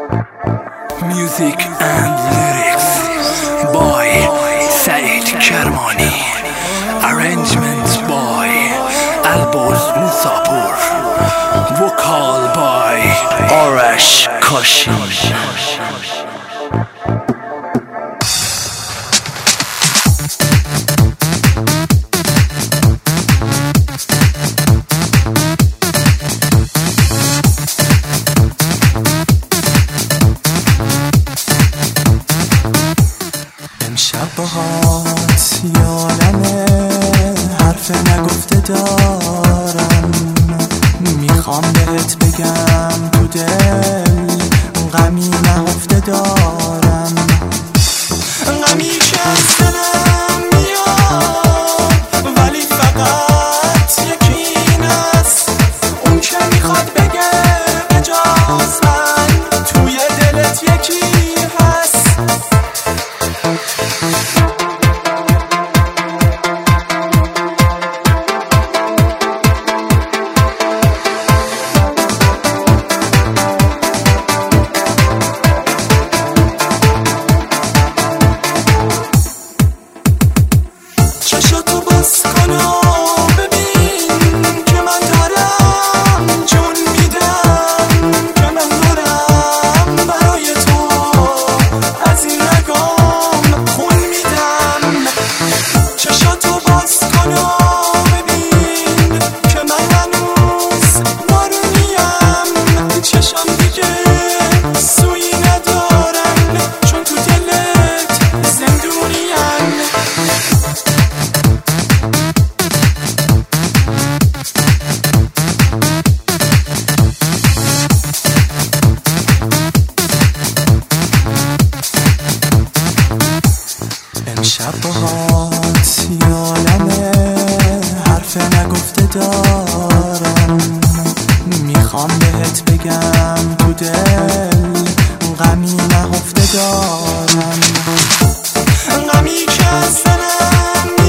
Music and lyrics by Saeed Kermani. Arrangements by Alboz Musapur. Vocal by Arash Kashim. امشب باهات یادمه، حرف نگفته دارم، میخوام بهت بگم تو دل غمی نهفته دارم، غمی که از دلم میاد ولی فقط یکی این است، اون که میخواد بگه بجاز من توی دلت یکی هست. چشاتو باز کن و ببین که من دارم جون میدم، که من دارم برای تو از این رگام خون میدم. چشاتو باز کن و ببین که من هنوز بارونیم، چشام دیگه سویی ندارن چون تو دلت زندونیم. امشب باهات یادمه، حرف نگفته دارم، میخوام بهت بگم تو دل غمی نهفته دارم، غمی که از دلم